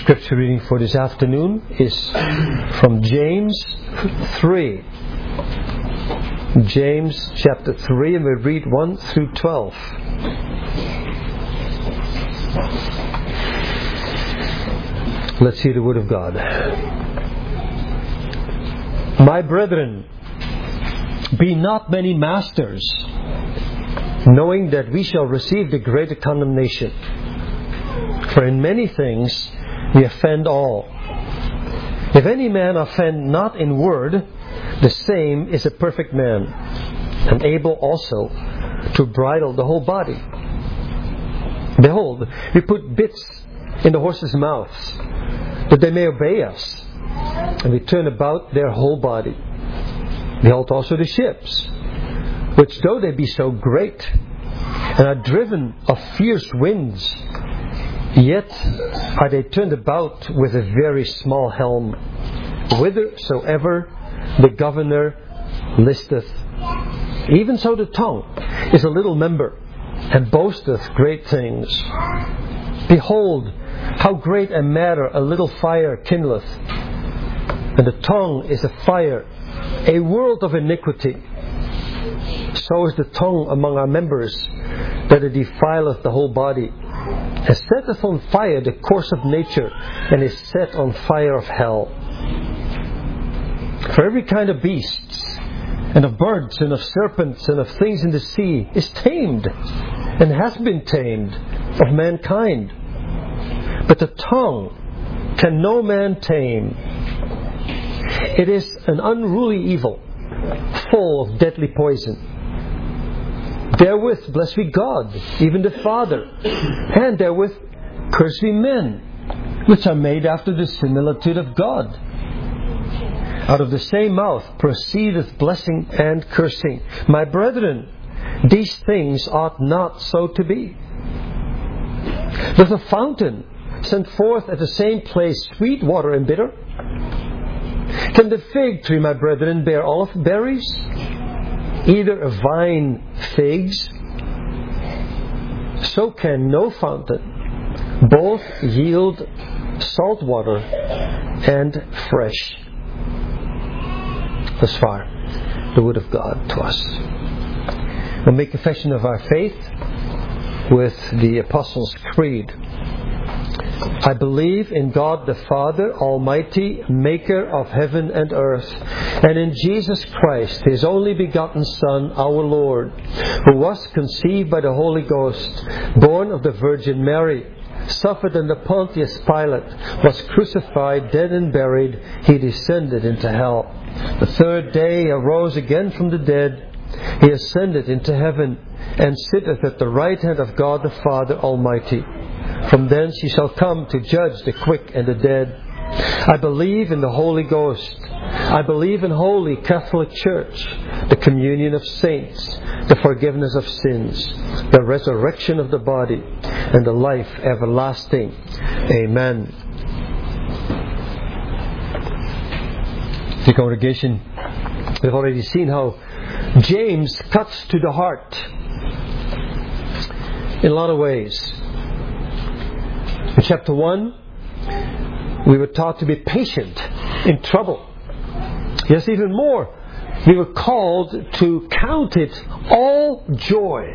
Scripture reading for this afternoon is from James 3. James chapter 3, and we read 1 through 12. Let's hear the word of God. My brethren, be not many masters, knowing that we shall receive the greater condemnation. For in many things we offend all. If any man offend not in word, the same is a perfect man, and able also to bridle the whole body. Behold, we put bits in the horses' mouths, that they may obey us, and we turn about their whole body. Behold also the ships, which though they be so great, and are driven of fierce winds, yet are they turned about with a very small helm, whithersoever the governor listeth. Even so the tongue is a little member, and boasteth great things. Behold, how great a matter a little fire kindleth. And the tongue is a fire, a world of iniquity. So is the tongue among our members, that it defileth the whole body, and setteth on fire the course of nature, and is set on fire of hell. For every kind of beasts, and of birds, and of serpents, and of things in the sea, is tamed, and has been tamed of mankind. But the tongue can no man tame. It is an unruly evil, full of deadly poison. Therewith bless we God, even the Father, and therewith curse we men, which are made after the similitude of God. Out of the same mouth proceedeth blessing and cursing. My brethren, these things ought not so to be. Doth a fountain send forth at the same place sweet water and bitter? Can the fig tree, my brethren, bear olive berries? Either a vine figs? So can no fountain both yield salt water and fresh. Thus far, the word of God to us. We'll make confession of our faith with the Apostles' Creed. I believe in God the Father Almighty, maker of heaven and earth, and in Jesus Christ, His only begotten Son, our Lord, who was conceived by the Holy Ghost, born of the Virgin Mary, suffered under Pontius Pilate, was crucified, dead and buried. He descended into hell. The third day arose again from the dead. He ascended into heaven, and sitteth at the right hand of God the Father Almighty. From thence He shall come to judge the quick and the dead. I believe in the Holy Ghost. I believe in Holy Catholic Church, the communion of saints, the forgiveness of sins, the resurrection of the body, and the life everlasting. Amen. The congregation, we've already seen how James cuts to the heart in a lot of ways. In chapter 1, we were taught to be patient in trouble. Yes, even more, we were called to count it all joy.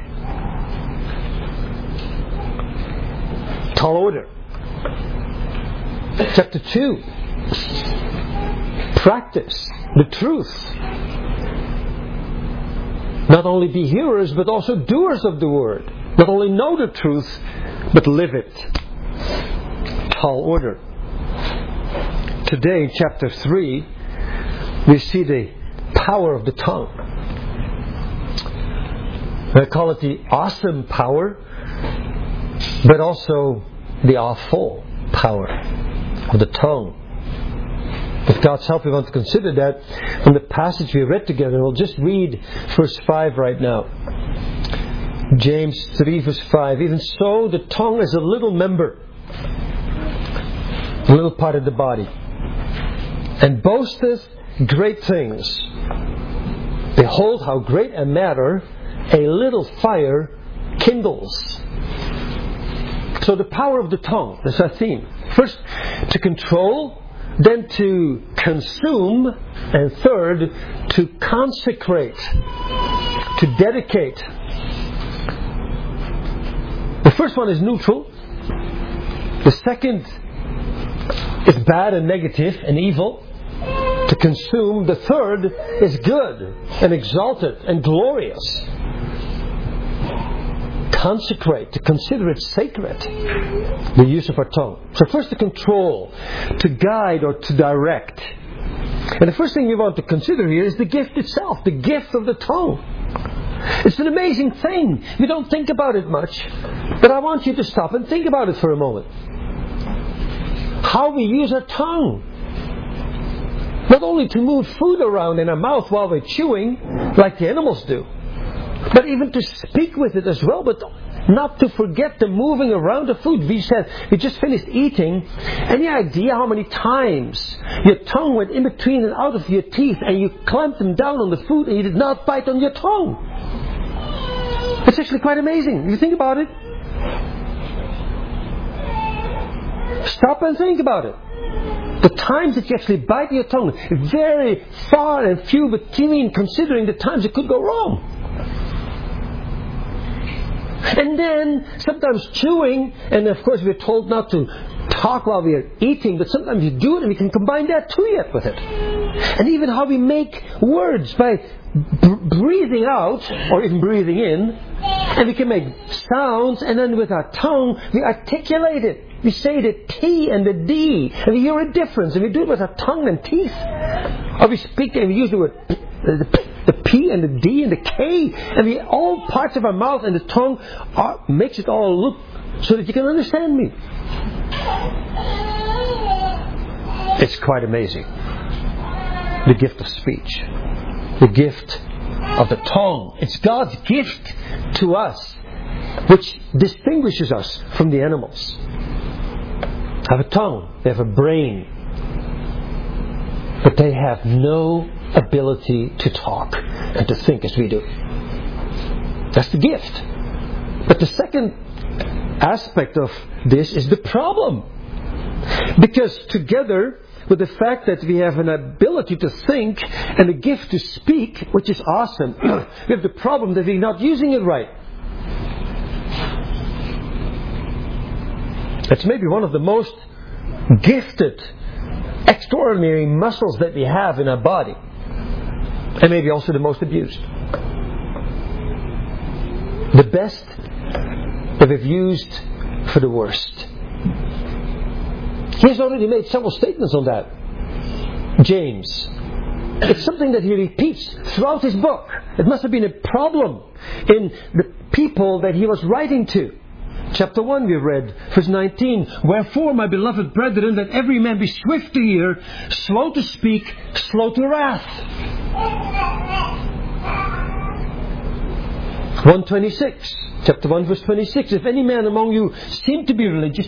Tall order. Chapter 2, practice the truth. Not only be hearers, but also doers of the word. Not only know the truth, but live it. Tall order. Today, in chapter 3, we see the power of the tongue. I call it the awesome power, but also the awful power of the tongue. With God's help, we want to consider that from the passage we read together. We'll just read verse 5 right now. James 3 verse 5. Even so, the tongue is a little member, a little part of the body, and boasteth great things. Behold, how great a matter a little fire kindles. So the power of the tongue, that's our theme. First, to control, then to consume, and third, to consecrate, to dedicate. The first one is neutral. The second is bad and negative and evil, to consume. The third is good and exalted and glorious. Consecrate, to consider it sacred, the use of our tongue. So first, to control, to guide or to direct. And the first thing we want to consider here is the gift itself, the gift of the tongue. It's an amazing thing. We don't think about it much, but I want you to stop and think about it for a moment. How we use our tongue. Not only to move food around in our mouth while we're chewing, like the animals do, but even to speak with it as well, but not to forget the moving around the food. We said, we just finished eating. Any idea how many times your tongue went in between and out of your teeth and you clamped them down on the food and you did not bite on your tongue? It's actually quite amazing. If you think about it. Stop and think about it. The times that you actually bite your tongue, very far and few between, considering the times it could go wrong. And then, sometimes chewing, and of course we're told not to talk while we are eating, but sometimes you do it and we can combine that too yet with it. And even how we make words by breathing out, or even breathing in, and we can make sounds, and then with our tongue we articulate it. We say the T and the D, and we hear a difference, and we do it with our tongue and teeth. Or we speak and we use the word the P and the D and the K, and all parts of our mouth and the tongue makes it all look so that you can understand me. It's quite amazing. The gift of speech. The gift of the tongue. It's God's gift to us, which distinguishes us from the animals. They have a tongue, they have a brain, but they have no ability to talk and to think as we do. That's the gift. But the second aspect of this is the problem. Because together with the fact that we have an ability to think and a gift to speak, which is awesome, we have the problem that we're not using it right. It's maybe one of the most gifted, extraordinary muscles that we have in our body. And maybe also the most abused. The best that we've used for the worst. He has already made several statements on that. James. It's something that he repeats throughout his book. It must have been a problem in the people that he was writing to. Chapter 1 we read, verse 19. Wherefore, my beloved brethren, that every man be swift to hear, slow to speak, slow to wrath. 126. Chapter 1 verse 26. If any man among you seem to be religious,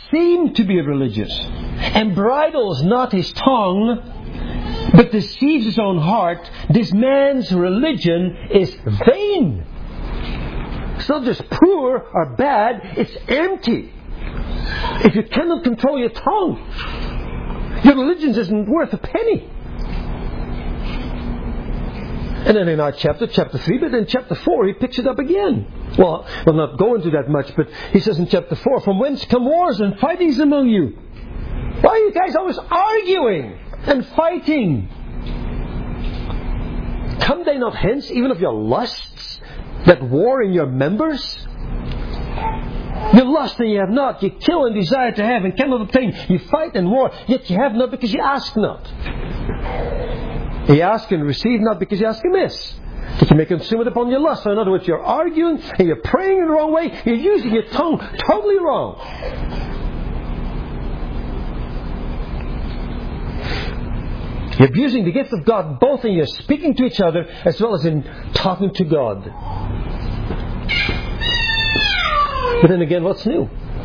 and bridles not his tongue, but deceives his own heart, this man's religion is vain. It's not just poor or bad, it's empty. If you cannot control your tongue, your religion isn't worth a penny. And then in our chapter 3, but in chapter 4 he picks it up again. Well, we'll not go into that much, but he says in chapter 4, from whence come wars and fightings among you? Why are you guys always arguing and fighting? Come they not hence, even of your lusts, that war in your members? You lust and you have not. You kill and desire to have and cannot obtain. You fight and war, yet you have not because you ask not. You ask and receive not because you ask amiss, that you may consume it upon your lust. So in other words, you're arguing and you're praying in the wrong way. You're using your tongue totally wrong. You're abusing the gift of God both in your speaking to each other as well as in talking to God. But then again, what's new?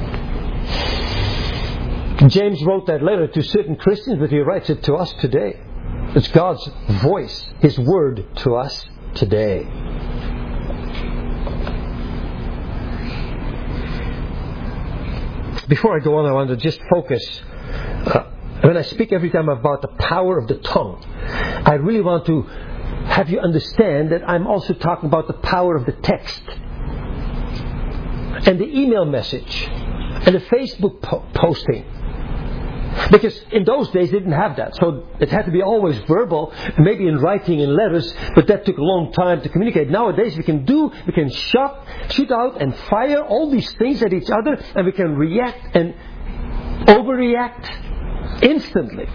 James wrote that letter to certain Christians, but he writes it to us today. It's God's voice, His word to us today. Before I go on, I want to just focus. When I speak every time about the power of the tongue, I really want to have you understand that I'm also talking about the power of the text and the email message and the Facebook posting. Because in those days they didn't have that. So it had to be always verbal, maybe in writing in letters, but that took a long time to communicate. Nowadays we can shoot out and fire all these things at each other, and we can react and overreact instantly.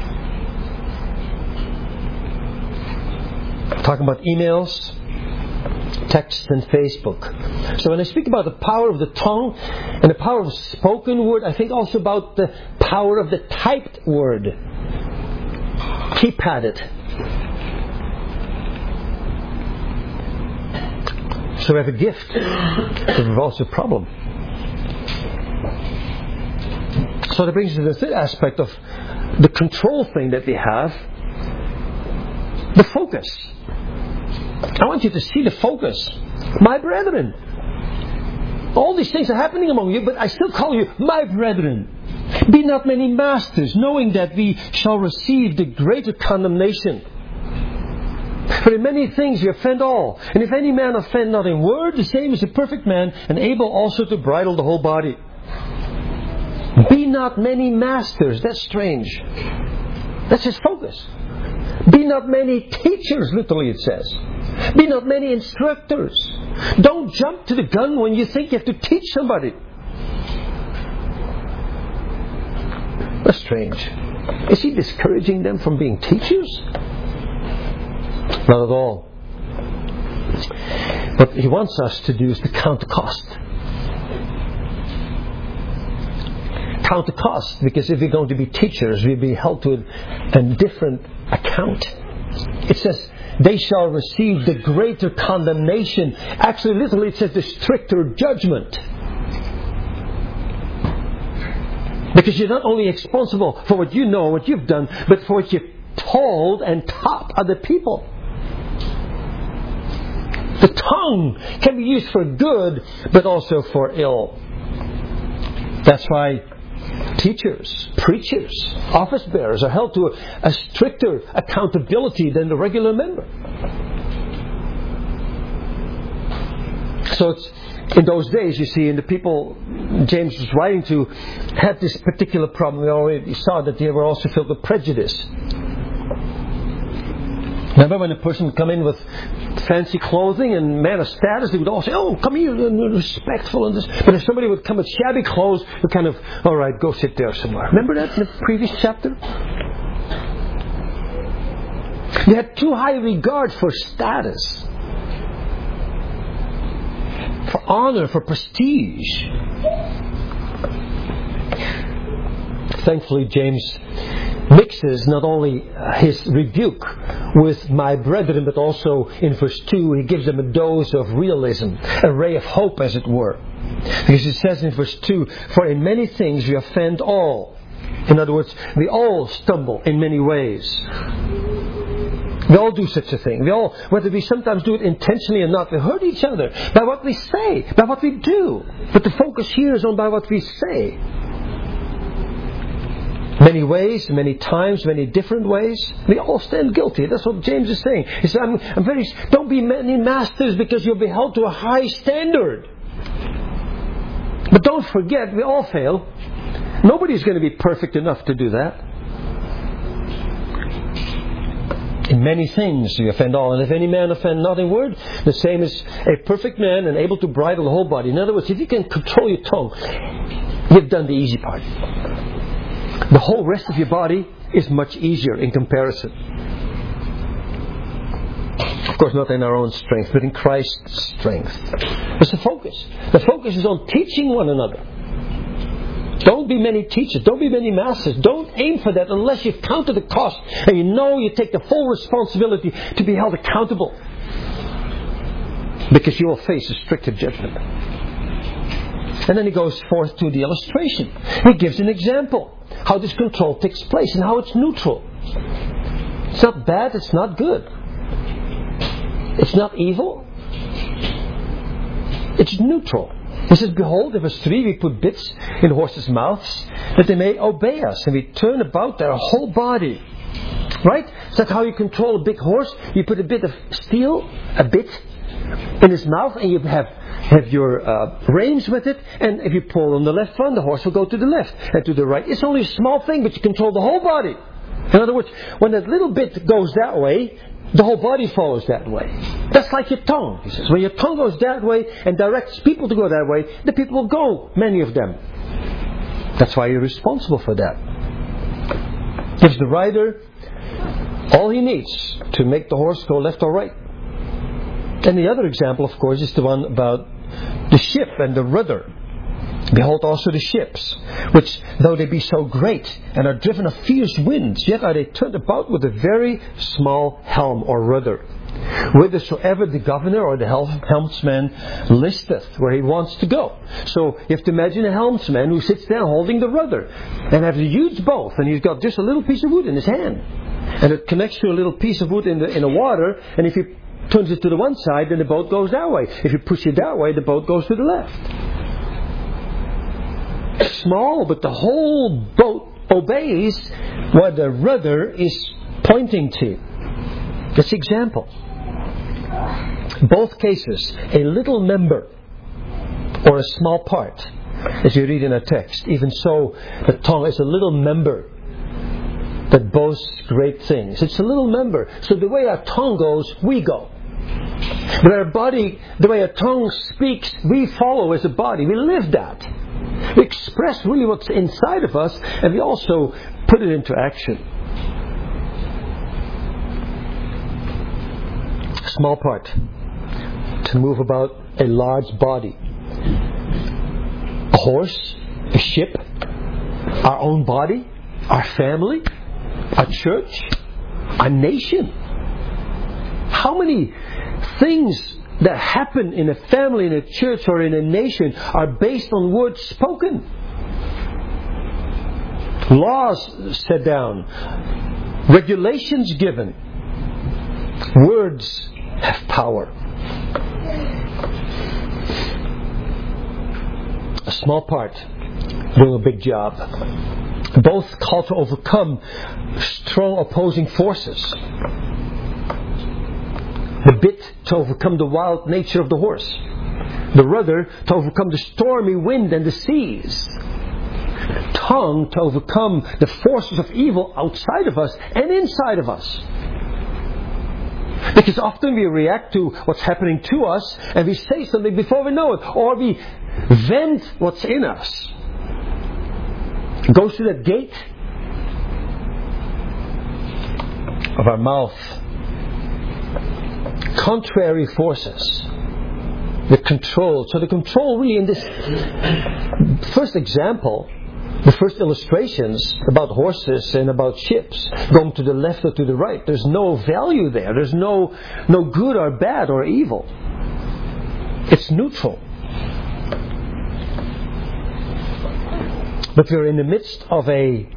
Talking about emails, text and Facebook. So when I speak about the power of the tongue and the power of the spoken word, I think also about the power of the typed word. Keypadded. So we have a gift, but we have also a problem. So that brings us to the third aspect of the control thing that we have. The focus. I want you to see the focus. My brethren. All these things are happening among you, but I still call you my brethren. Be not many masters, knowing that we shall receive the greater condemnation. For in many things you offend all. And if any man offend not in word, the same is a perfect man, and able also to bridle the whole body. Be not many masters. That's strange. That's his focus. Be not many teachers, literally it says. Be not many instructors. Don't jump to the gun when you think you have to teach somebody. That's strange. Is he discouraging them from being teachers? Not at all. What he wants us to do is to count the cost. Count the cost, because if we're going to be teachers, we'll be held to a different account. It says, they shall receive the greater condemnation. Actually, literally it says the stricter judgment. Because you're not only responsible for what you know, what you've done, but for what you've told and taught other people. The tongue can be used for good, but also for ill. That's why teachers, preachers, office bearers are held to a stricter accountability than the regular member. So it's in those days, you see, and the people James was writing to had this particular problem. We already saw that they were also filled with prejudice. Remember when a person would come in with fancy clothing and man of status, they would all say, "Oh, come here, and respectful." And this. But if somebody would come with shabby clothes, we kind of, "All right, go sit there somewhere." Remember that in the previous chapter? They had too high regard for status, for honor, for prestige. Thankfully, James mixes not only his rebuke with my brethren, but also in verse 2 he gives them a dose of realism, a ray of hope as it were. Because it says in verse 2, "For in many things we offend all." In other words, we all stumble in many ways. We all do such a thing. We all, whether we sometimes do it intentionally or not, we hurt each other by what we say, by what we do. But the focus here is on by what we say. Many ways, many times, many different ways. We all stand guilty. That's what James is saying. He said, don't be many masters, because you'll be held to a high standard. But don't forget, we all fail. Nobody's going to be perfect enough to do that. In many things we offend all. And if any man offend not in word, the same is a perfect man and able to bridle the whole body. In other words, if you can control your tongue, you've done the easy part. The whole rest of your body is much easier in comparison. Of course, not in our own strength, but in Christ's strength. That's the focus. The focus is on teaching one another. Don't be many teachers. Don't be many masters. Don't aim for that unless you've counted the cost and you know you take the full responsibility to be held accountable. Because you will face a stricter judgment. And then he goes forth to the illustration. He gives an example. How this control takes place and how it's neutral. It's not bad, it's not good. It's not evil. It's neutral. He says, behold, if us three, we put bits in horses' mouths, that they may obey us, and we turn about their whole body. Right? Is that how you control a big horse? You put a bit of steel, a bit, in his mouth, and you have your reins with it, and if you pull on the left one, the horse will go to the left and to the right. It's only a small thing, but you control the whole body. In other words, when that little bit goes that way, the whole body follows that way. That's like your tongue, he says. When your tongue goes that way and directs people to go that way, the people will go, many of them. That's why you're responsible for that. Gives the rider all he needs to make the horse go left or right. And the other example, of course, is the one about the ship and the rudder. Behold also the ships, which, though they be so great, and are driven of fierce winds, yet are they turned about with a very small helm or rudder, whithersoever the governor or the helmsman listeth, where he wants to go. So you have to imagine a helmsman who sits there holding the rudder, and has to use both, and he's got just a little piece of wood in his hand, and it connects to a little piece of wood in the water, and if he turns it to the one side, then the boat goes that way. If you push it that way, the boat goes to the left. Small, but the whole boat obeys what the rudder is pointing to. That's the example. Both cases, a little member or a small part, as you read in a text. Even so, the tongue is a little member that boasts great things. It's a little member. So the way our tongue goes, we go. But our body, the way our tongue speaks, we follow as a body. We live that. We express really what's inside of us, and we also put it into action. A small part to move about a large body. A horse, a ship, our own body, our family, our church, our nation. How many things that happen in a family, in a church, or in a nation are based on words spoken? Laws set down, regulations given. Words have power. A small part doing a big job. Both call to overcome strong opposing forces. The bit to overcome the wild nature of the horse. The rudder to overcome the stormy wind and the seas. Tongue to overcome the forces of evil outside of us and inside of us. Because often we react to what's happening to us and we say something before we know it. Or we vent what's in us. It goes through that gate of our mouth. Contrary forces. The control. So the control really in this first example, the first illustrations about horses and about ships going to the left or to the right, there's no value there. There's no good or bad or evil. It's neutral. But we're in the midst of a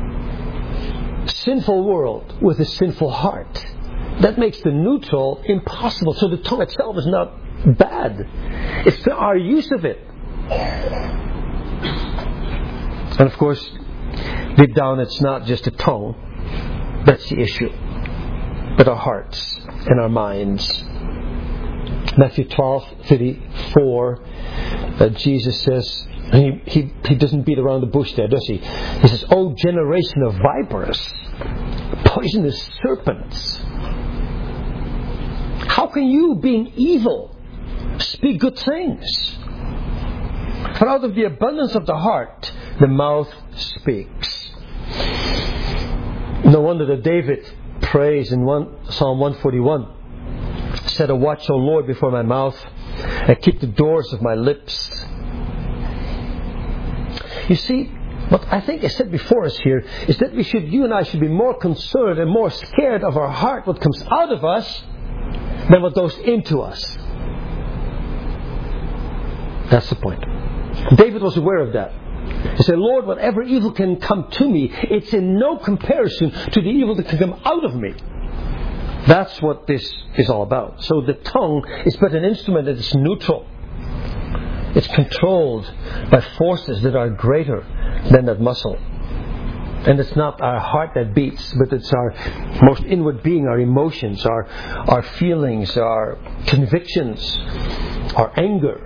sinful world with a sinful heart. That makes the neutral impossible. So the tongue itself is not bad. It's our use of it. And of course, deep down it's not just the tongue that's the issue, but our hearts and our minds. Matthew 12:34, Jesus says, he doesn't beat around the bush there, does he? He says, "O generation of vipers, poisonous serpents, how can you, being evil, speak good things? For out of the abundance of the heart, the mouth speaks." No wonder that David prays in Psalm 141, "Set a watch, O Lord, before my mouth, and keep the doors of my lips." You see, what I think is set before us here is that you and I should be more concerned and more scared of our heart, what comes out of us, than what goes into us. That's the point. David was aware of that. He said, "Lord, whatever evil can come to me, it's in no comparison to the evil that can come out of me." That's what this is all about. So the tongue is but an instrument that is neutral. It's controlled by forces that are greater than that muscle. And it's not our heart that beats, but it's our most inward being, our emotions, our feelings, our convictions, our anger.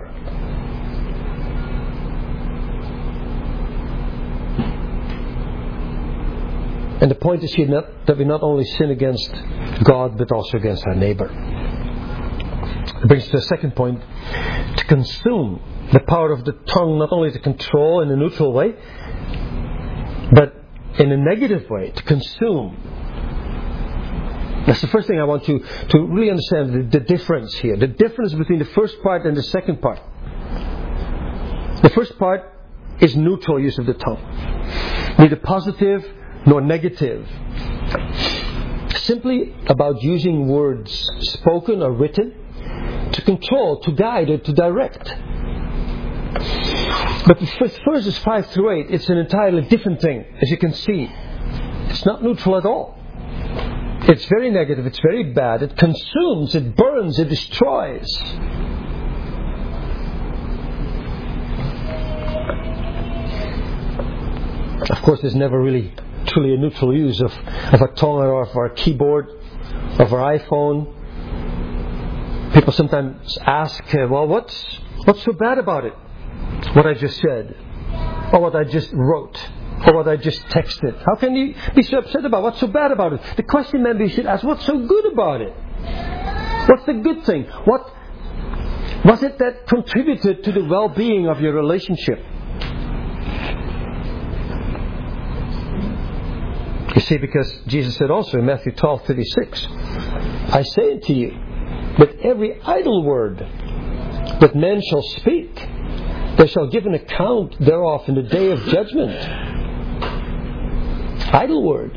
And the point is here that we not only sin against God, but also against our neighbor. It brings us to the second point, to consume. The power of the tongue, not only to control in a neutral way, but in a negative way, to consume. That's the first thing I want to really understand, the difference here. The difference between the first part and the second part. The first part is neutral use of the tongue. Neither positive nor negative. Simply about using words, spoken or written, to control, to guide, or to direct. But the verses 5 through 8, it's an entirely different thing, as you can see. It's not neutral at all. It's very negative, it's very bad, it consumes, it burns, it destroys. Of course, there's never really truly a neutral use of our tongue or of our keyboard, of our iPhone. People sometimes ask, well, what's so bad about it? What I just said, or what I just wrote, or what I just texted. How can you be so upset about what's so bad about it? The question maybe you should ask, what's so good about it? What's the good thing? What was it that contributed to the well-being of your relationship? You see, because Jesus said also in Matthew 12:36, I say unto you, that every idle word that men shall speak, they shall give an account thereof in the day of judgment. Idle word.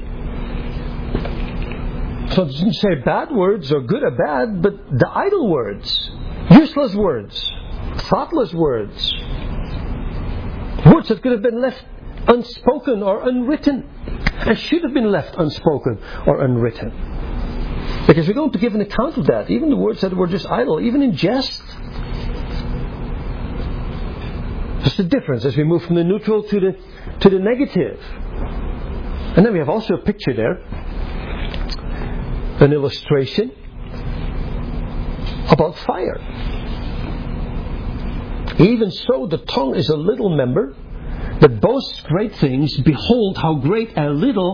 So it doesn't say bad words or good or bad, but the idle words, useless words, thoughtless words, words that could have been left unspoken or unwritten, and should have been left unspoken or unwritten. Because we're going to give an account of that, even the words that were just idle, even in jest. Just the difference as we move from the neutral to the negative. And then we have also a picture there, an illustration about fire. Even so, the tongue is a little member that boasts great things. Behold, how great a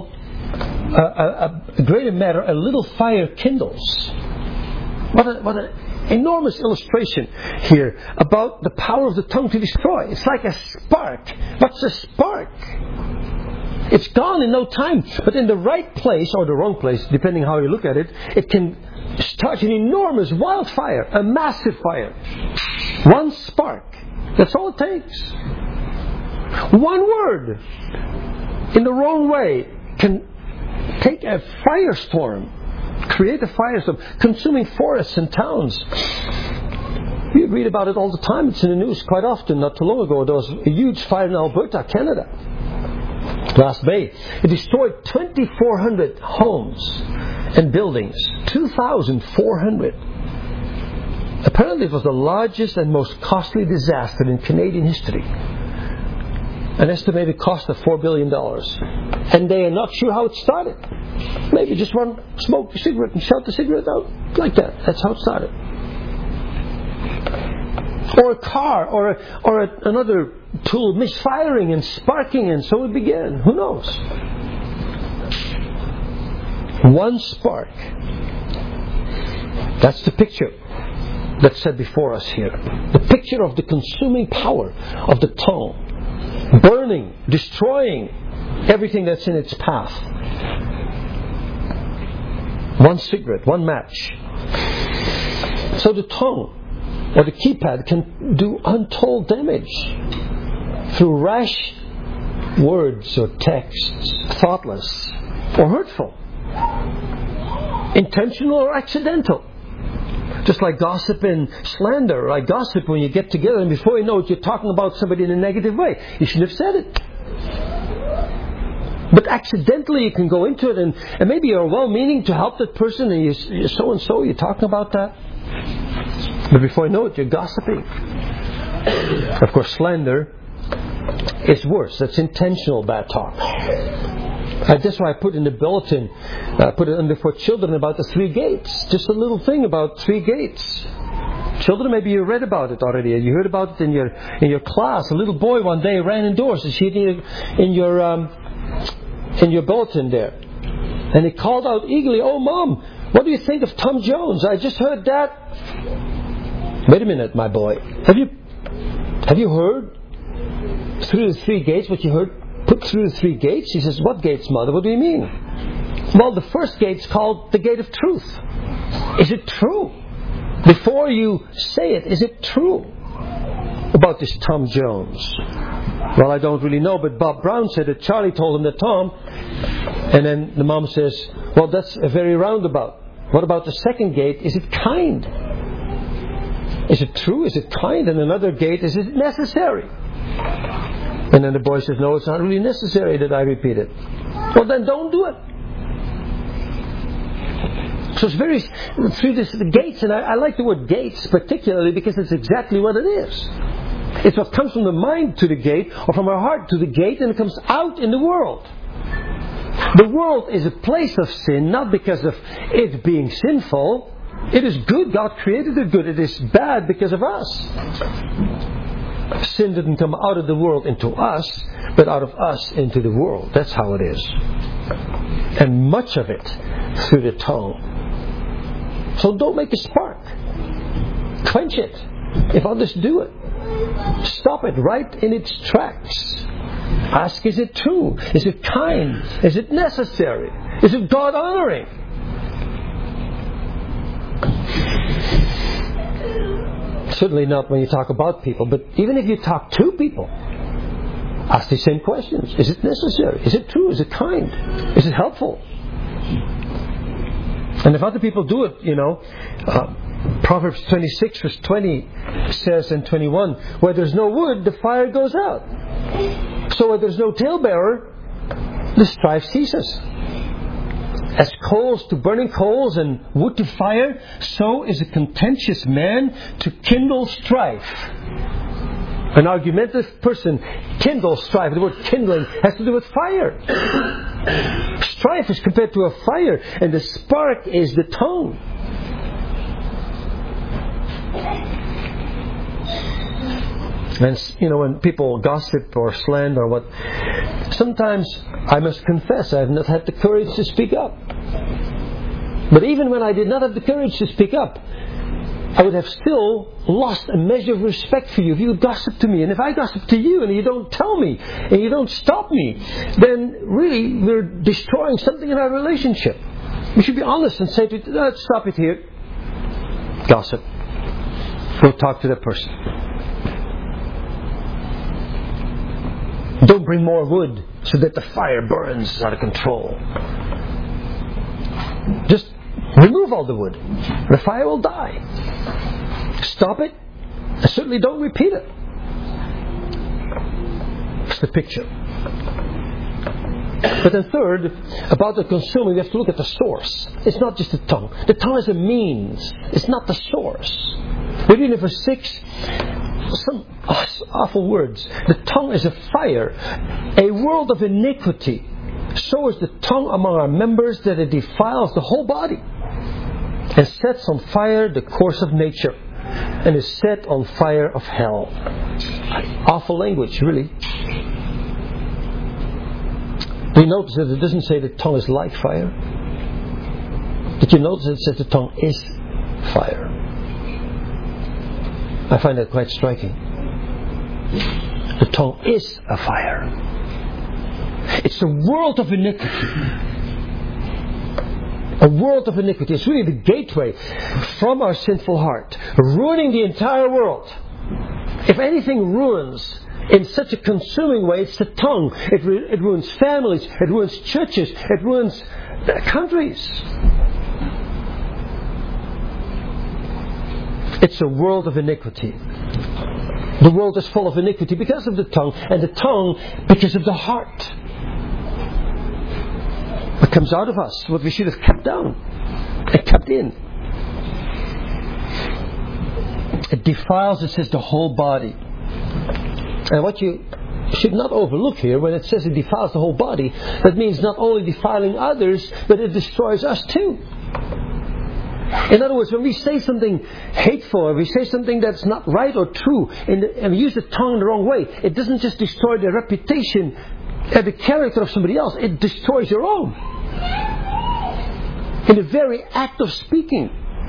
greater matter a little fire kindles. What an enormous illustration here about the power of the tongue to destroy. It's like a spark. What's a spark? It's gone in no time, but in the right place or the wrong place, depending how you look at it, it can start an enormous wildfire, a massive fire. One spark. That's all it takes. One word in the wrong way can take a firestorm, create a firestorm, consuming forests and towns. We read about it all the time. It's in the news quite often. Not too long ago, there was a huge fire in Alberta, Canada. Last May, it destroyed 2,400 homes and buildings. 2,400. Apparently, it was the largest and most costly disaster in Canadian history. An estimated cost of $4 billion. And they are not sure how it started. Maybe just one smoke a cigarette and shout the cigarette out like that. That's how it started. Or a car or another tool misfiring and sparking, and so it began. Who knows? One spark. That's the picture that's set before us here. The picture of the consuming power of the tongue. Burning, destroying everything that's in its path. One cigarette, one match. So the tongue or the keypad can do untold damage through rash words or texts, thoughtless or hurtful, intentional or accidental. Just like gossip and slander, like gossip when you get together and before you know it, you're talking about somebody in a negative way. You shouldn't have said it. But accidentally you can go into it and maybe you're well-meaning to help that person and you're so-and-so, you're talking about that. But before you know it, you're gossiping. Of course, slander is worse. That's intentional bad talk. That's why I put in the bulletin, put it under for children about the 3 gates. Just a little thing about 3 gates. Children, maybe you read about it already. You heard about it in your class. A little boy one day ran indoors. You see it in your bulletin there. And he called out eagerly, "Oh, Mom, what do you think of Tom Jones? I just heard that." Wait a minute, my boy. Have you heard through the 3 gates what you heard put through the 3 gates? He says, "What gates, Mother? What do you mean?" Well, the first gate's called the gate of truth. Is it true? Before you say it, is it true about this Tom Jones? Well, I don't really know, but Bob Brown said that Charlie told him that Tom. And then the mom says, "Well, that's a very roundabout. What about the second gate? Is it kind? Is it true? Is it kind?" And another gate, is it necessary? And then the boy says, "No, it's not really necessary that I repeat it." Well, then don't do it. So it's very, through the gates, and I like the word gates particularly because it's exactly what it is. It's what comes from the mind to the gate, or from our heart to the gate, and it comes out in the world. The world is a place of sin, not because of it being sinful. It is good. God created it good. It is bad because of us. Sin didn't come out of the world into us, but out of us into the world. That's how it is. And much of it through the tongue. So don't make a spark. Quench it. If others do it, stop it right in its tracks. Ask, is it true? Is it kind? Is it necessary? Is it God-honoring? Certainly not when you talk about people, but even if you talk to people, ask the same questions. Is it necessary? Is it true? Is it kind? Is it helpful? And if other people do it, Proverbs 26 verse 20 says, and 21, where there's no wood, the fire goes out. So where there's no talebearer, the strife ceases. As coals to burning coals and wood to fire, so is a contentious man to kindle strife. An argumentative person kindles strife. The word kindling has to do with fire. Strife is compared to a fire, and the spark is the tongue. And when people gossip or slander or what, sometimes I must confess I have not had the courage to speak up. But even when I did not have the courage to speak up, I would have still lost a measure of respect for you if you would gossip to me. And if I gossip to you and you don't tell me and you don't stop me, then really we're destroying something in our relationship. We should be honest and say to you, stop it here. Gossip. Go talk to that person. Don't bring more wood so that the fire burns out of control. Just remove all the wood. The fire will die. Stop it. And certainly don't repeat it. That's the picture. But then third, about the consuming, we have to look at the source. It's not just the tongue. The tongue is a means. It's not the source. We read in verse 6, some awful words. The tongue is a fire, a world of iniquity. So is the tongue among our members that it defiles the whole body and sets on fire the course of nature and is set on fire of hell. Awful language, really. Do you notice that it doesn't say the tongue is like fire? Did you notice that it says the tongue is fire? I find that quite striking. The tongue is a fire. It's a world of iniquity. A world of iniquity. It's really the gateway from our sinful heart, ruining the entire world. If anything ruins in such a consuming way, it's the tongue. It ruins families, it ruins churches, it ruins countries. It's a world of iniquity. The world is full of iniquity because of the tongue, and the tongue because of the heart. What comes out of us, what we should have kept down and kept in. It defiles, it says, the whole body. And what you should not overlook here, when it says it defiles the whole body, that means not only defiling others, but it destroys us too. In other words, when we say something hateful, or we say something that's not right or true, and we use the tongue in the wrong way, it doesn't just destroy the reputation and the character of somebody else, it destroys your own. In the very act of speaking.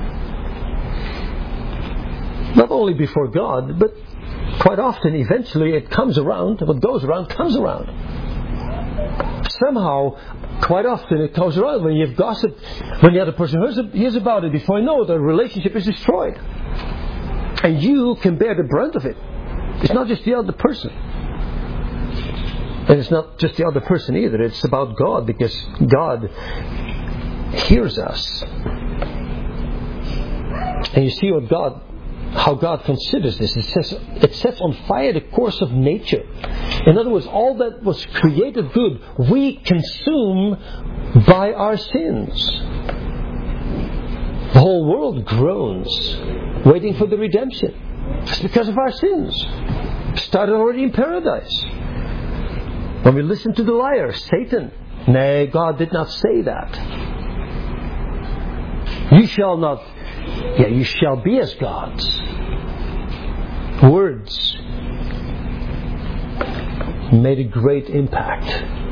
Not only before God, but quite often, eventually, it comes around. What goes around comes around. Somehow, quite often, it comes around. When you have gossip, when the other person hears about it, before you know it, the relationship is destroyed. And you can bear the brunt of it. It's not just the other person. And it's not just the other person either. It's about God, because God hears us. And you see how God considers this. It sets on fire the course of nature. In other words, all that was created good, we consume by our sins. The whole world groans, waiting for the redemption. It's because of our sins. It started already in paradise. When we listen to the liar, Satan, nay, God did not say that. You shall be as gods. Words made a great impact.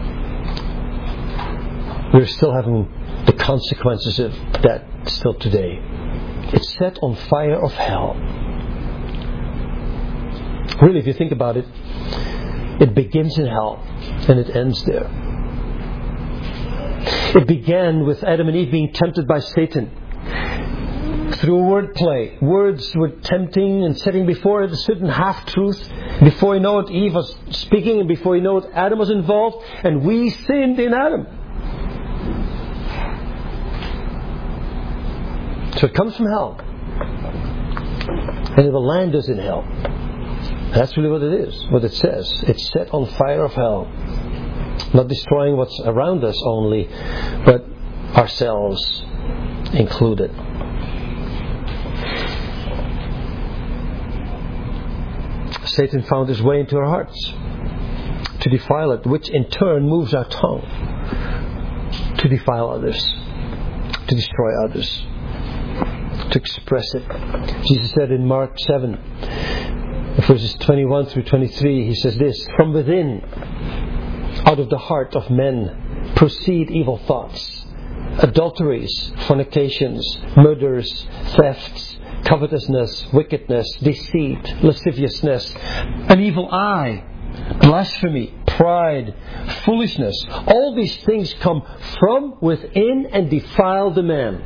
We're still having the consequences of that still today. It's set on fire of hell. Really, if you think about it, it begins in hell and it ends there. It began with Adam and Eve being tempted by Satan. Through wordplay. Words were tempting and setting before it a certain half-truth. Before you know it, Eve was speaking, and before you know it, Adam was involved, and we sinned in Adam. So it comes from hell. And it will land us in hell. That's really what it is, what it says. It's set on fire of hell. Not destroying what's around us only, but ourselves included. Satan found his way into our hearts to defile it, which in turn moves our tongue to defile others, to destroy others, to express it. Jesus said in Mark 7, verses 21 through 23, He says this: "From within, out of the heart of men, proceed evil thoughts, adulteries, fornications, murders, thefts, covetousness, wickedness, deceit, lasciviousness, an evil eye, blasphemy, pride, foolishness. All these things come from within and defile the man."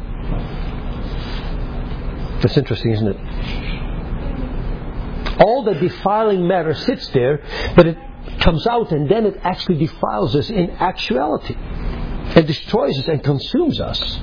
That's interesting, isn't it? All the defiling matter sits there, but it comes out and then it actually defiles us in actuality. It destroys us and consumes us.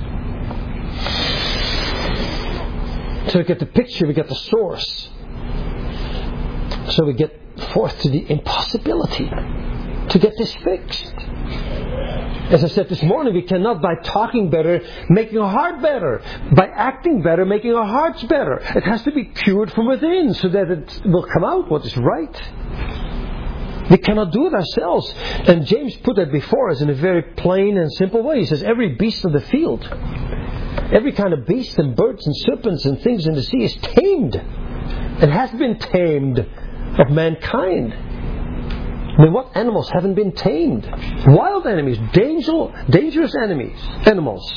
So we get the picture, we get the source. So we get forth to the impossibility to get this fixed. As I said this morning, we cannot, by talking better, making our heart better. By acting better, making our hearts better. It has to be cured from within so that it will come out what is right. We cannot do it ourselves. And James put that before us in a very plain and simple way. He says, every beast of the field, every kind of beast and birds and serpents and things in the sea is tamed. It has been tamed of mankind. I mean, what animals haven't been tamed? Wild enemies, dangerous animals.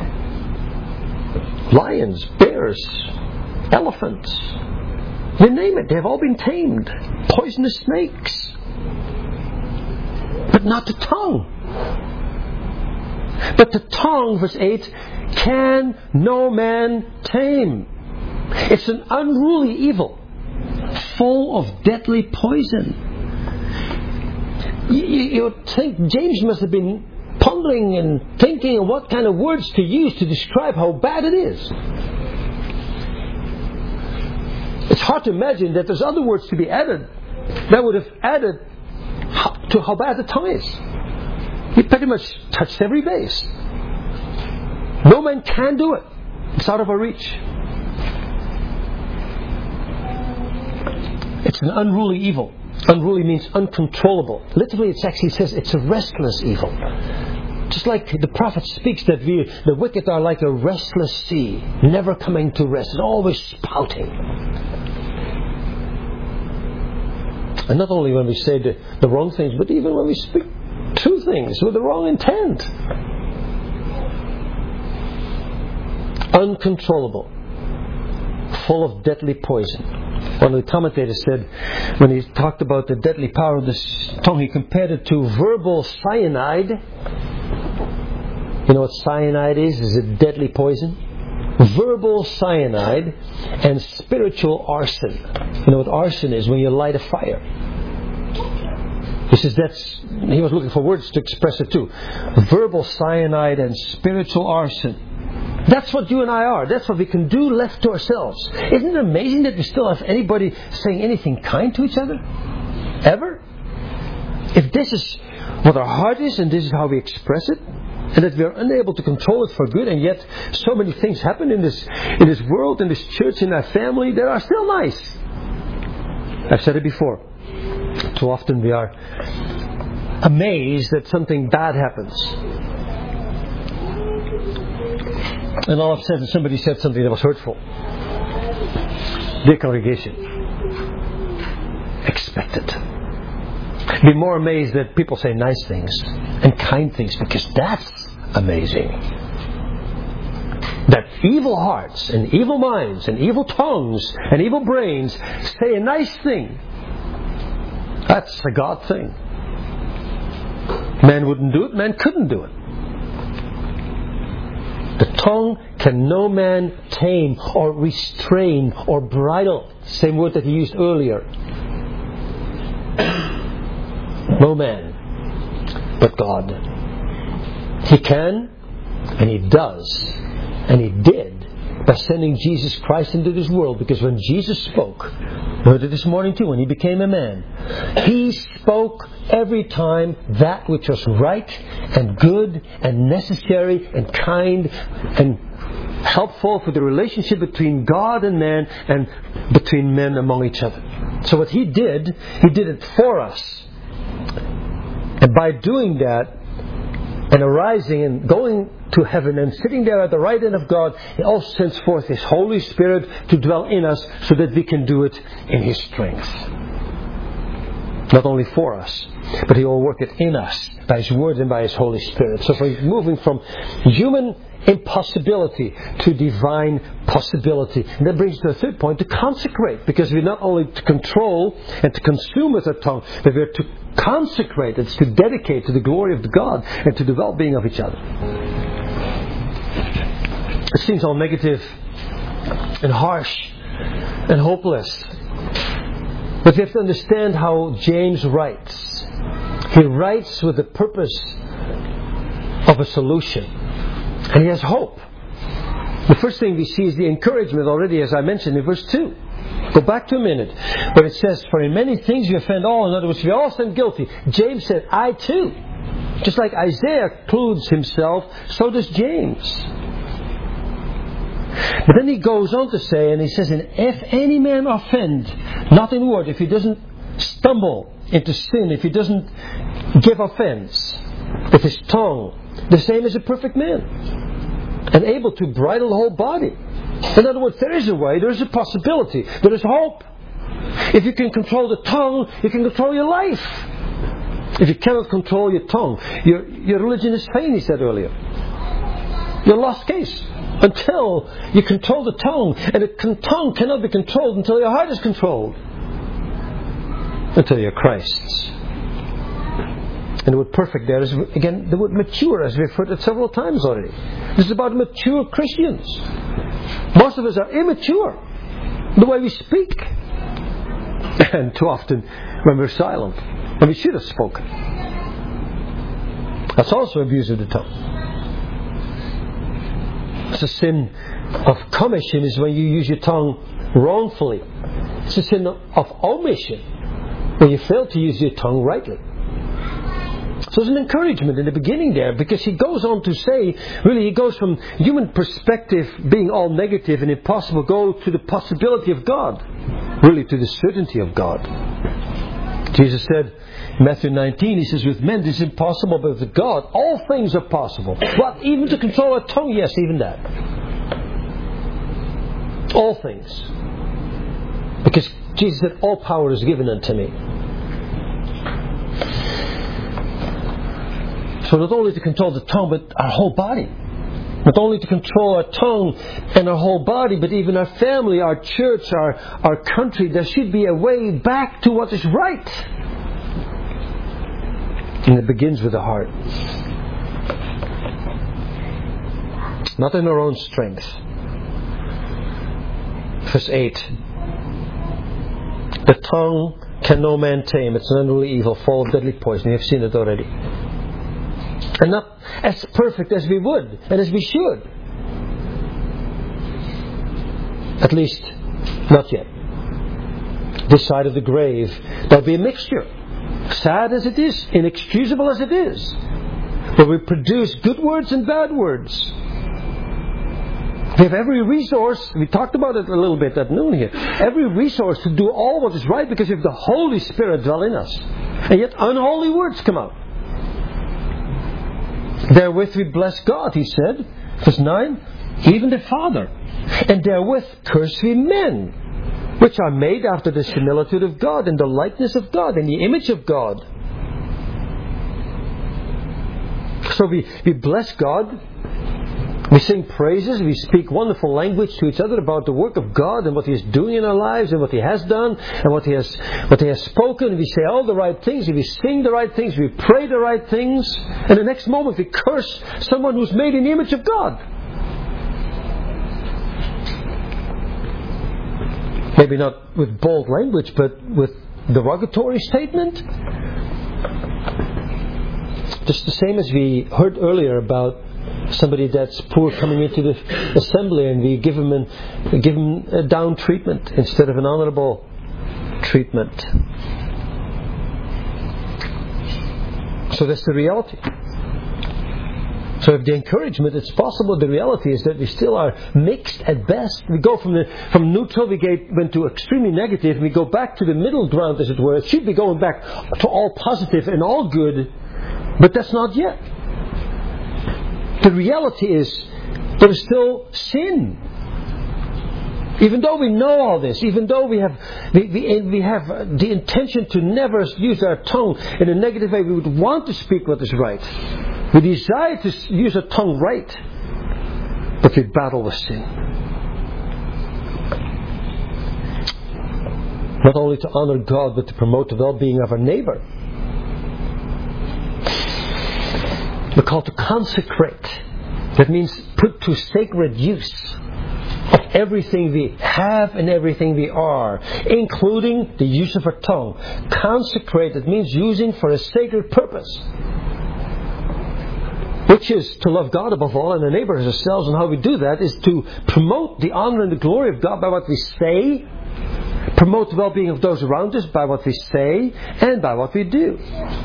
Lions, bears, elephants. You name it, they've all been tamed. Poisonous snakes. But not the tongue. But the tongue, verse 8, can no man tame. It's an unruly evil, full of deadly poison. You would think James must have been pondering and thinking of what kind of words to use to describe how bad it is. It's hard to imagine that there's other words to be added that would have added to how bad the tongue is. He pretty much touched every base. No man can do it. It's out of our reach. It's an unruly evil, Unruly means uncontrollable. Literally, it actually says it's a restless evil. Just like the prophet speaks that the wicked are like a restless sea, never coming to rest, and always spouting. And not only when we say the wrong things, but even when we speak true things with the wrong intent. Uncontrollable. Full of deadly poison. One of the commentators said, when he talked about the deadly power of the tongue, he compared it to verbal cyanide. You know what cyanide is? Is it deadly poison? Verbal cyanide and spiritual arson. You know what arson is? When you light a fire. He says he was looking for words to express it too. Verbal cyanide and spiritual arson. That's what you and I are. That's what we can do left to ourselves. Isn't it amazing that we still have anybody saying anything kind to each other? Ever? If this is what our heart is and this is how we express it, and that we are unable to control it for good, and yet so many things happen in this world, in this church, in our family that are still nice. I've said it before. Too often we are amazed that something bad happens. And all of a sudden somebody said something that was hurtful. Dear congregation, expect it. Be more amazed that people say nice things and kind things, because that's amazing. That evil hearts and evil minds and evil tongues and evil brains say a nice thing. That's a God thing. Man wouldn't do it, man couldn't do it. The tongue can no man tame or restrain or bridle. Same word that he used earlier. No man but God. He can, and he does, and he did by sending Jesus Christ into this world. Because when Jesus spoke, we heard it this morning too, when he became a man, he spoke every time that which was right and good and necessary and kind and helpful for the relationship between God and man and between men among each other. So what he did it for us. And by doing that, and arising and going to heaven and sitting there at the right hand of God, he also sends forth his Holy Spirit to dwell in us so that we can do it in his strength. Not only for us, but he will work it in us by his word and by his Holy Spirit. So we're moving from human impossibility to divine possibility. And that brings us to the third point, to consecrate. Because we're not only to control and to consume with our tongue, but we're to consecrate. It's to dedicate to the glory of God and to the well-being of each other. It seems all negative and harsh and hopeless. But we have to understand how James writes. He writes with the purpose of a solution. And he has hope. The first thing we see is the encouragement already, as I mentioned in verse 2. Go back to a minute. Where it says, for in many things we offend all. In other words, we all stand guilty. James said, I too. Just like Isaiah includes himself, so does James. But then he goes on to say, and he says, and if any man offend, not in word, if he doesn't stumble into sin, if he doesn't give offense with his tongue, the same as a perfect man, and able to bridle the whole body. In other words, there is a way, there is a possibility, there is hope. If you can control the tongue, you can control your life. If you cannot control your tongue, your religion is vain, he said earlier. You're a lost case. Until you control the tongue. And the tongue cannot be controlled until your heart is controlled. Until you're Christ's. And the word perfect there is, again, the word mature, as we've heard it several times already. This is about mature Christians. Most of us are immature. The way we speak. And too often when we're silent. When we should have spoken. That's also abuse of the tongue. It's a sin of commission is when you use your tongue wrongfully. It's a sin of omission when you fail to use your tongue rightly. So there's an encouragement in the beginning there, because he goes on to say, really he goes from human perspective being all negative and impossible, go to the possibility of God. Really to the certainty of God. Jesus said in Matthew 19, He says, with men this is impossible, but with God all things are possible. What? Even to control a tongue? Yes, even that. All things. Because Jesus said, all power is given unto me. So not only to control the tongue, but our whole body. Not only to control our tongue and our whole body, but even our family, our church, our country. There should be a way back to what is right. And it begins with the heart. Not in our own strength. Verse 8. The tongue can no man tame. It's an unruly evil, full of deadly poison. You have seen it already. And not as perfect as we would and as we should. At least, not yet. This side of the grave, there'll be a mixture. Sad as it is, inexcusable as it is. Where we produce good words and bad words. We have every resource, we talked about it a little bit at noon here, every resource to do all what is right because we have the Holy Spirit dwell in us. And yet unholy words come out. Therewith we bless God, he said, verse 9, even the Father. And therewith curse we men, which are made after the similitude of God, in the likeness of God, in the image of God. So we bless God, we sing praises, we speak wonderful language to each other about the work of God and what He is doing in our lives and what He has done and what He has spoken. We say all the right things, we sing the right things, we pray the right things, and the next moment we curse someone who's made in the image of God. Maybe not with bold language, but with derogatory statement. Just the same as we heard earlier about somebody that's poor coming into the assembly, and we give him a down treatment instead of an honorable treatment. So that's the reality. So if the encouragement is possible, the reality is that we still are mixed at best. We go from neutral, went to extremely negative, and we go back to the middle ground, as it were. It should be going back to all positive and all good, but that's not yet. The reality is there is still sin. Even though we know all this, even though we have the intention to never use our tongue in a negative way, we would want to speak what is right. We desire to use our tongue right, but we battle with sin. Not only to honor God, but to promote the well-being of our neighbor. We're called to consecrate. That means put to sacred use of everything we have and everything we are, including the use of our tongue. Consecrate, that means using for a sacred purpose, which is to love God above all and our neighbor as ourselves. And how we do that is to promote the honor and the glory of God by what we say, promote the well-being of those around us by what we say and by what we do.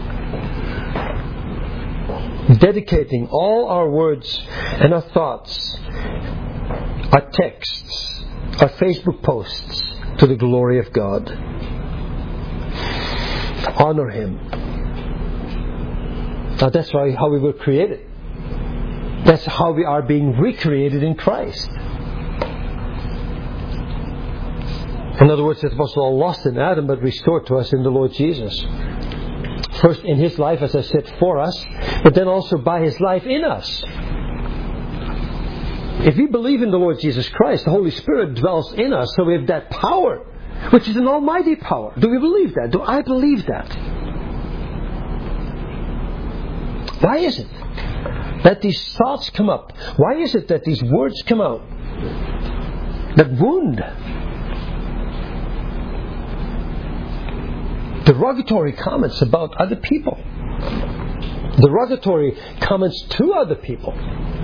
Dedicating all our words and our thoughts, our texts, our Facebook posts to the glory of God. Honor Him. Now that's how we were created. That's how we are being recreated in Christ. In other words, it was all lost in Adam, but restored to us in the Lord Jesus. First in His life, as I said, for us, but then also by His life in us. If we believe in the Lord Jesus Christ, the Holy Spirit dwells in us, so we have that power, which is an almighty power. Do we believe that? Do I believe that? Why is it that these thoughts come up? Why is it that these words come out that wound? Derogatory comments about other people. Derogatory comments to other people.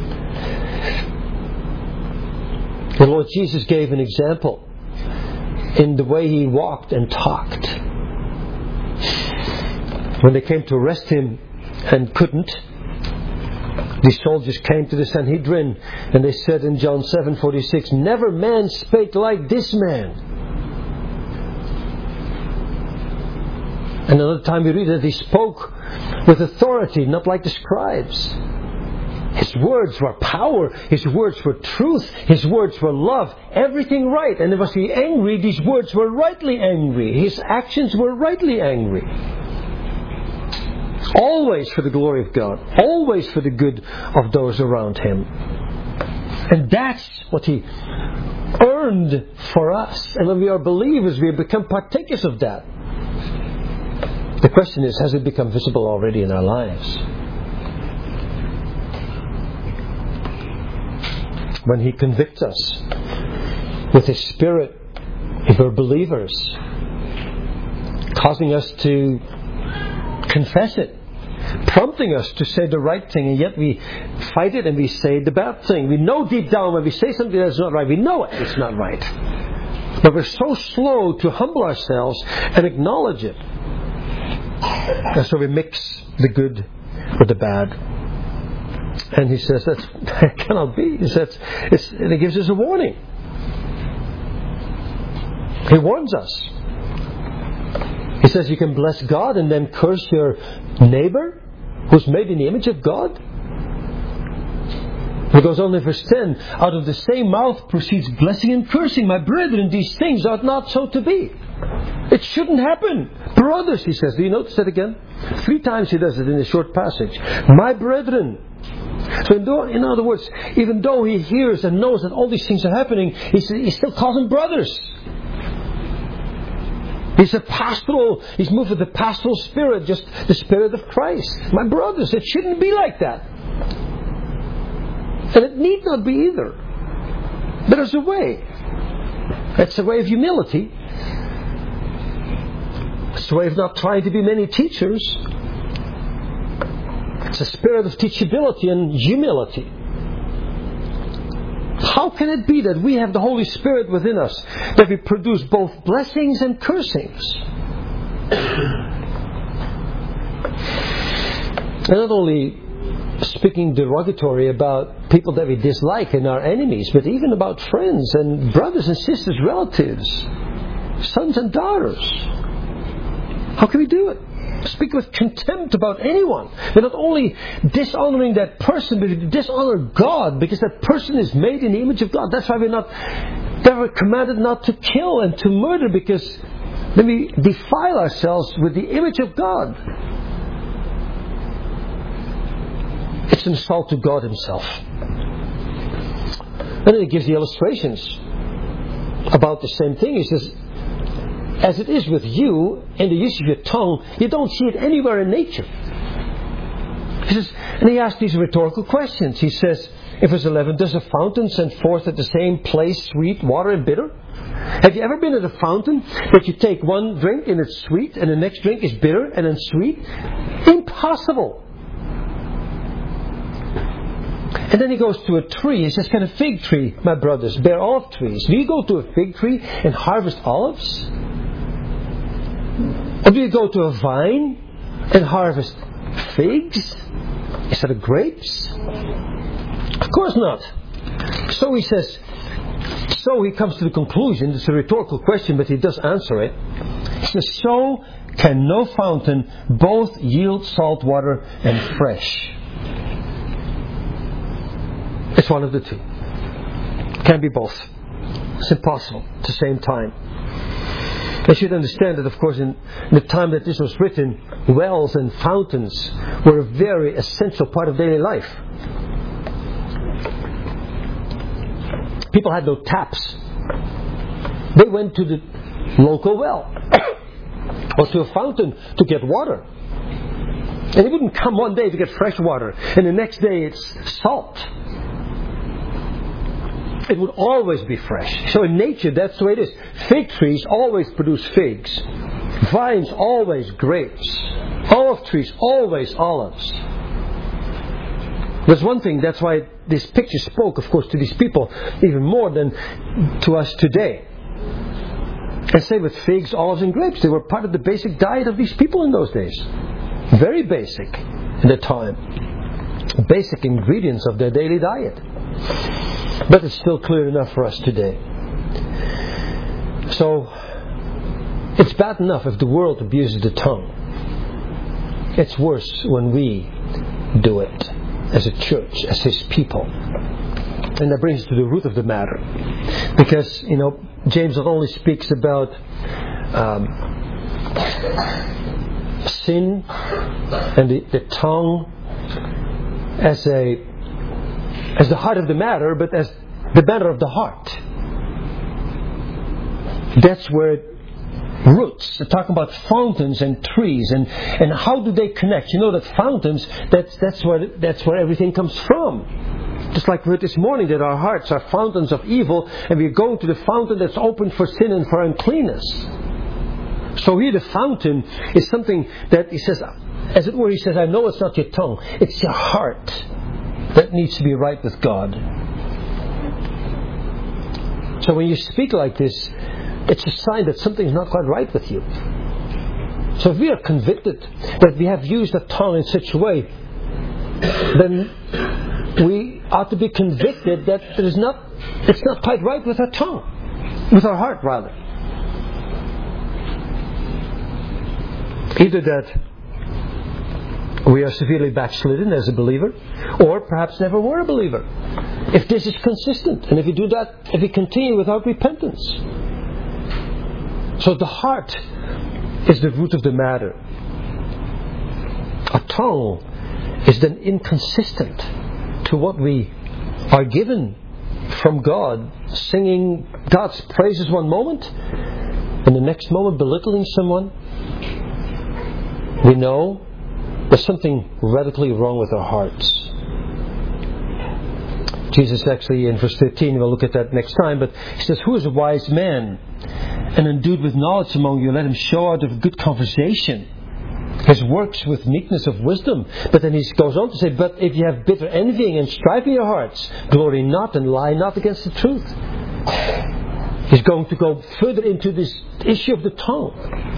The Lord Jesus gave an example in the way He walked and talked. When they came to arrest Him and couldn't, the soldiers came to the Sanhedrin and they said in John 7:46, "Never man spake like this man." And another time we read that he spoke with authority, not like the scribes. His words were power. His words were truth. His words were love. Everything right. And was he angry? These words were rightly angry. His actions were rightly angry. Always for the glory of God. Always for the good of those around him. And that's what he earned for us. And when we are believers, we have become partakers of that. The question is, has it become visible already in our lives? When he convicts us with his Spirit, if we're believers, causing us to confess it, prompting us to say the right thing, and yet we fight it and we say the bad thing. We know deep down when we say something that's not right, we know it's not right. But we're so slow to humble ourselves and acknowledge it. And so we mix the good with the bad. And he says that cannot be. He says and he gives us a warning. He warns us. He says you can bless God and then curse your neighbor who's made in the image of God. He goes on in verse 10, out of the same mouth proceeds blessing and cursing. My brethren, these things ought not so to be. It shouldn't happen. Brothers, he says. Do you notice that again? 3 times he does it in a short passage. My brethren. So in other words, even though he hears and knows that all these things are happening, he still calls them brothers. He's moved with the pastoral spirit, just the Spirit of Christ. My brothers, it shouldn't be like that. And it need not be either. But there's a way. It's a way of humility. It's a way of not trying to be many teachers. It's a spirit of teachability and humility. How can it be that we have the Holy Spirit within us, that we produce both blessings and cursings? And not only speaking derogatory about people that we dislike and our enemies, but even about friends and brothers and sisters, relatives, sons and daughters. How can we do it? Speak with contempt about anyone. We're not only dishonoring that person, but we dishonor God, because that person is made in the image of God. That's why we're commanded not to kill and to murder, because then we defile ourselves with the image of God. It's an assault to God Himself. And then He gives the illustrations about the same thing. He says, as it is with you, in the use of your tongue, you don't see it anywhere in nature. He says, and he asks these rhetorical questions. He says, in verse 11, does a fountain send forth at the same place sweet water and bitter? Have you ever been at a fountain that you take one drink and it's sweet, and the next drink is bitter and then sweet? Impossible. And then he goes to a tree. He says, can a fig tree, my brothers, bear olive trees? Do you go to a fig tree and harvest olives? Or do you go to a vine and harvest figs instead of grapes? Of course not. So he says, so he comes to the conclusion, it's a rhetorical question, but he does answer it. He says, so can no fountain both yield salt water and fresh. It's one of the two. It can't be both. It's impossible at the same time. I should understand that, of course, in the time that this was written, wells and fountains were a very essential part of daily life. People had no taps. They went to the local well or to a fountain to get water. And they wouldn't come one day to get fresh water and the next day it's salt. It would always be fresh. So in nature, that's the way it is. Fig trees always produce figs. Vines always grapes. Olive trees always olives. There's one thing, that's why this picture spoke, of course, to these people even more than to us today. And same with figs, olives and grapes. They were part of the basic diet of these people in those days. Very basic at the time. Basic ingredients of their daily diet. But it's still clear enough for us today. So, it's bad enough if the world abuses the tongue. it's worse when we do it as a church, as His people. And that brings us to the root of the matter. Because, James not only speaks about sin and the tongue as the heart of the matter, but as the matter of the heart. That's where it roots. They're talking about fountains and trees, and how do they connect? You know that fountains, that's where everything comes from. Just like we heard this morning that our hearts are fountains of evil, and we're going to the fountain that's open for sin and for uncleanness. So here the fountain is something that He says, as it were, He says, I know it's not your tongue, it's your heart that needs to be right with God. So when you speak like this, it's a sign that something's not quite right with you. So if we are convicted that we have used the tongue in such a way, then we ought to be convicted that it's not quite right with our tongue, with our heart rather. Either that we are severely backslidden as a believer, or perhaps never were a believer. If this is consistent, and if we do that, if we continue without repentance. So the heart is the root of the matter. Our tongue is then inconsistent to what we are given from God, singing God's praises one moment, and the next moment belittling someone. We know there's something radically wrong with our hearts. Jesus actually in verse 13, we'll look at that next time, but He says, who is a wise man and endued with knowledge among you? Let him show out of good conversation his works with meekness of wisdom. But then He goes on to say, but if you have bitter envying and strife in your hearts, glory not and lie not against the truth. He's going to go further into this issue of the tongue.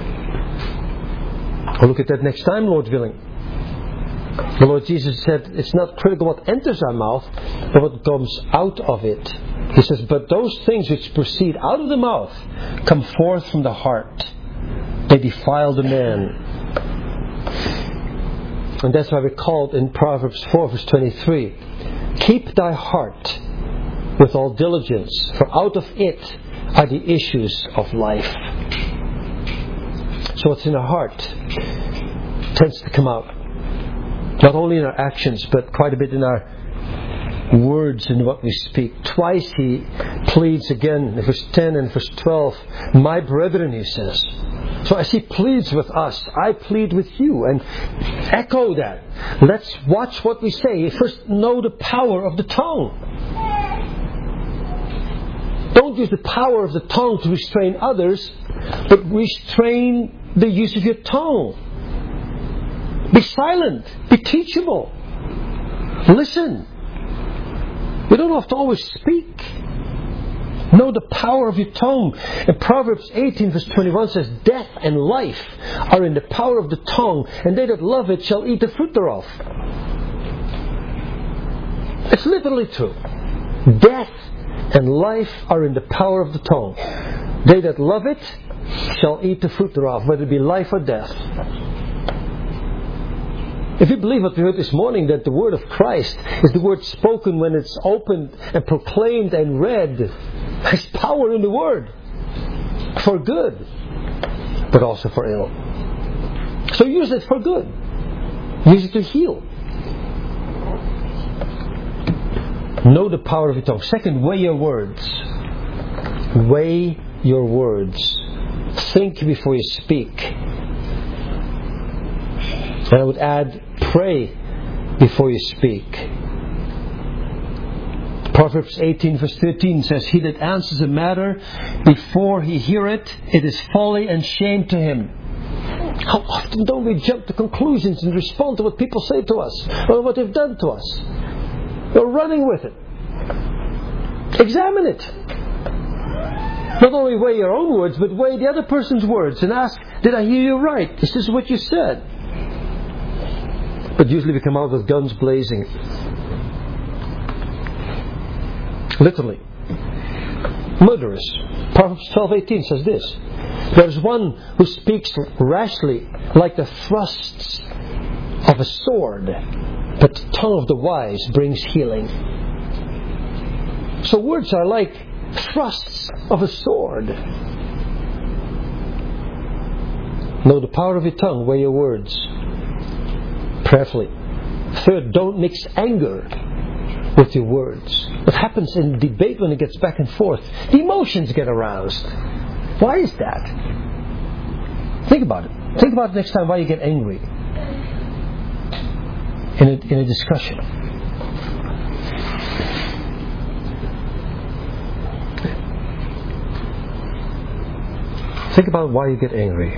We'll look at that next time, Lord willing. The Lord Jesus said, it's not critical what enters our mouth, but what comes out of it. He says, but those things which proceed out of the mouth come forth from the heart. They defile the man. And that's why we're called in Proverbs 4 verse 23. Keep thy heart with all diligence, for out of it are the issues of life. So what's in our heart tends to come out. Not only in our actions, but quite a bit in our words and what we speak. Twice He pleads again in verse 10 and verse 12. My brethren, He says. So as He pleads with us, I plead with you. And echo that. Let's watch what we say. First, know the power of the tongue. Don't use the power of the tongue to restrain others, but restrain the use of your tongue. Be silent. Be teachable. Listen. You don't have to always speak. Know the power of your tongue. And Proverbs 18 verse 21 says, death and life are in the power of the tongue, and they that love it shall eat the fruit thereof. It's literally true. Death and life are in the power of the tongue. They that love it shall eat the fruit thereof, whether it be life or death. If you believe what we heard this morning, that the word of Christ is the word spoken when it's opened and proclaimed and read, there's power in the word for good, but also for ill. So use it for good. Use it to heal. Know the power of your tongue. Second, weigh your words. Weigh your words. Think before you speak. And I would add, pray before you speak. Proverbs 18 verse 13 says, he that answers a matter before he hear it, it is folly and shame to him. How often don't we jump to conclusions and respond to what people say to us or what they've done to us? We're running with it. Examine it. Not only weigh your own words, but weigh the other person's words and ask, did I hear you right? Is this what you said? But usually we come out with guns blazing. Literally. Murderous. Proverbs 12:18 says this. There is one who speaks rashly like the thrusts a sword, but the tongue of the wise brings healing. So words are like thrusts of a sword. Know the power of your tongue, weigh your words prayerfully. Third, don't mix anger with your words. What happens in debate when it gets back and forth? The emotions get aroused. Why is that? Think about it. Think about it next time why you get angry in a discussion. Think about why you get angry.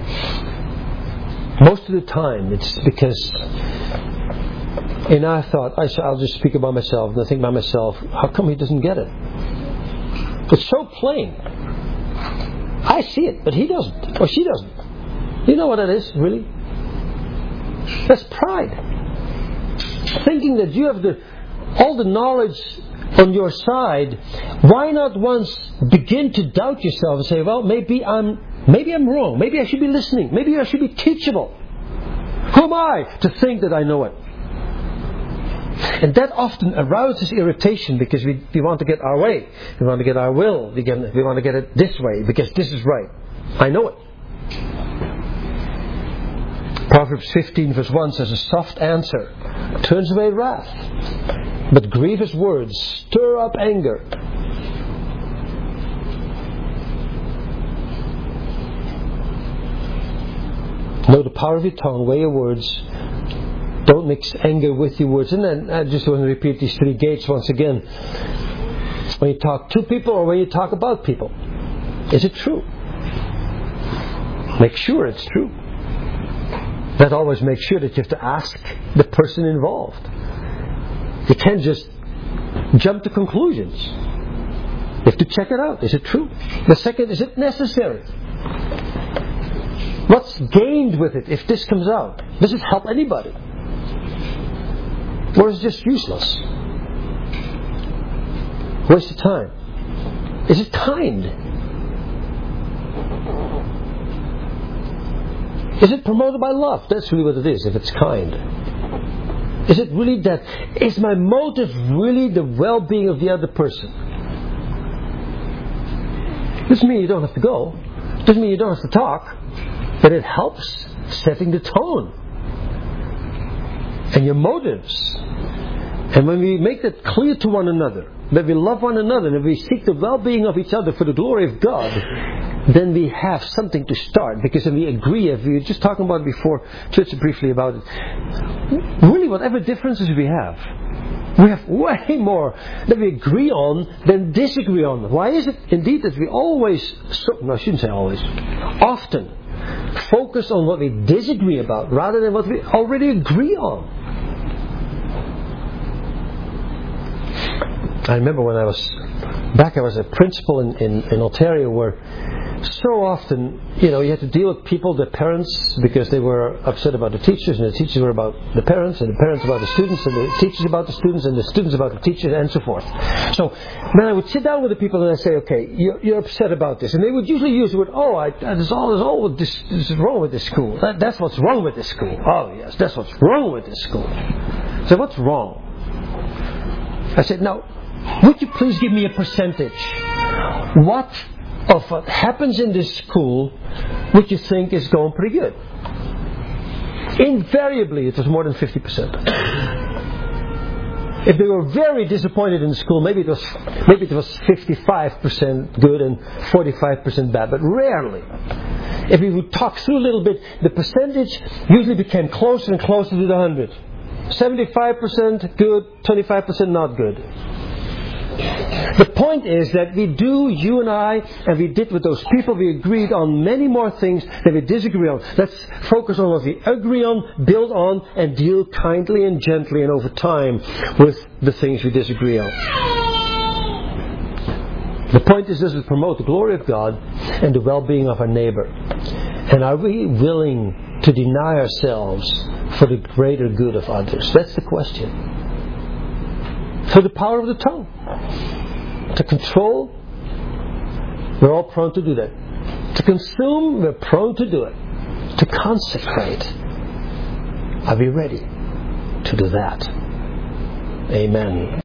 Most of the time it's because in our thought, I'll just speak about myself and I think about myself, how come he doesn't get it? It's so plain. I see it, but he doesn't, or she doesn't. You know what that is, really? That's pride. Thinking that you have all the knowledge on your side. Why not once begin to doubt yourself and say, well, maybe I'm wrong. Maybe I should be listening. Maybe I should be teachable. Who am I to think that I know it? And that often arouses irritation because we want to get our way. We want to get our will. We want to get it this way because this is right. I know it. Proverbs 15 verse 1 says, a soft answer turns away wrath, but grievous words stir up anger. Know the power of your tongue, weigh your words. Don't mix anger with your words. And then I just want to repeat these 3 gates once again. When you talk to people or when you talk about people, is it true? Make sure it's true. That always makes sure that you have to ask the person involved. You can't just jump to conclusions. You have to check it out. Is it true? The second, is it necessary? What's gained with it if this comes out? Does it help anybody? Or is it just useless? Waste of time. Is it kind? Is it promoted by love? That's really what it is, if it's kind. Is it really that? Is my motive really the well-being of the other person? Doesn't mean you don't have to go. Doesn't mean you don't have to talk. But it helps setting the tone. And your motives. And when we make that clear to one another, that we love one another, and we seek the well-being of each other for the glory of God, then we have something to start. Because when we agree, if we were just talking about it before church briefly about it, really whatever differences we have way more that we agree on than disagree on. Why is it indeed that we often focus on what we disagree about rather than what we already agree on? I remember when I was a principal in Ontario, where so often, you had to deal with people, the parents, because they were upset about the teachers, and the teachers were about the parents, and the parents about the students, and the teachers about the students, and the students about the teachers, and so forth. So then I would sit down with the people and I say, okay, you're upset about this, and they would usually use the word, this is wrong with this school. That's what's wrong with this school. Oh yes, that's what's wrong with this school. So what's wrong? I said, now, would you please give me a percentage? What of what happens in this school would you think is going pretty good? Invariably, it was more than 50%. If they were very disappointed in the school, maybe it was 55% good and 45% bad, but rarely. If we would talk through a little bit, the percentage usually became closer and closer to the 100. 75% good, 25% not good. The point is that you and I, and we did with those people, we agreed on many more things that we disagree on. Let's focus on what we agree on, build on, and deal kindly and gently and over time with the things we disagree on. The point is this: to promote the glory of God and the well-being of our neighbor. And are we willing to deny ourselves for the greater good of others? That's the question. So the power of the tongue. To control, we're all prone to do that. To consume, we're prone to do it. To consecrate, Are we ready to do that? Amen.